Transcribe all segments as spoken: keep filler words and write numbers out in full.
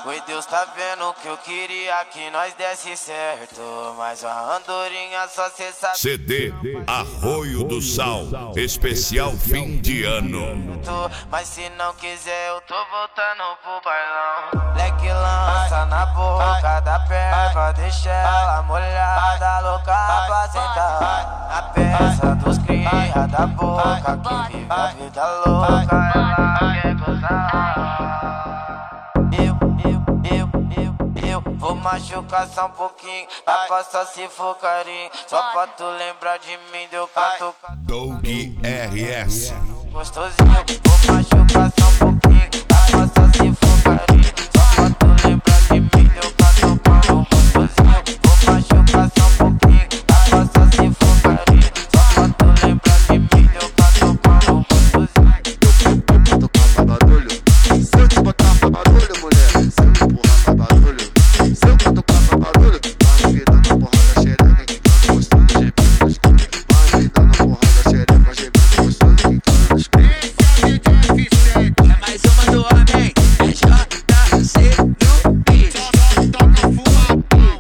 Oi, Deus tá vendo que eu queria que nós desse certo, mas a andorinha só cê sabe. C D Arroio do Sal, especial fim de ano. Mas se não quiser eu tô voltando pro bailão. Leque lança na boca da perva, deixa ela molhada, louca pra sentar. A peça dos cria da boca, que vive a vida louca, ela quer gozar. Eu, eu, eu, eu, eu vou machucar só um pouquinho, pra passar se for carinho. Só pra tu lembrar de mim, deu cato. Doug R S. Gostosinho, vou machucar só um pouquinho, pra passar se for carinho. Só pra tu lembrar de mim, deu cato. Gostosinho, vou machucar só um pouquinho, pra passar se for carinho. Só pra tu lembrar de mim, deu cato. Gostosinho. Eu tocar pra barulho, se eu te botar pra barulho, mulher, se eu empurrar pra barulho, se eu tocar pra barulho, vai me dando a porrada xereca, que gostoso, gemendo nos cantos. Vai me dando a porrada xereca, gemendo gostoso, que nos cantos. É mais uma do homem, é J C no beat. Só toca fumadão.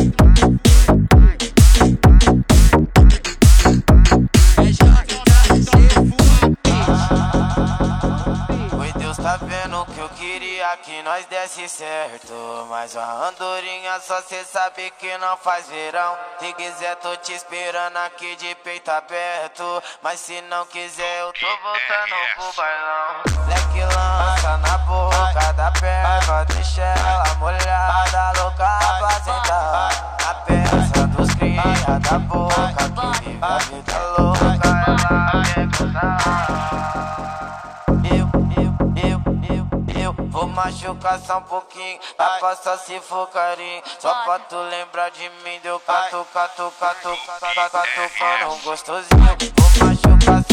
É J C Oi, Deus tá vendo que eu queria que nós desse certo, mas a andorinha só cê sabe que não faz verão. Se quiser tô te esperando aqui de peito aberto, mas se não quiser eu tô voltando pro bailão. Leque lança na boca da perva, deixa ela molhada, louca pra sentar. A peça dos cria da boca, que vive a vida louca, ela quer gozar. Eu, eu, eu, eu, eu vou machucar só um pouquinho, pra passar se for carinho. Só pra tu lembrar de mim, deu cato, cato, cato, cato, cato, cato, gostosinho. Vou machucar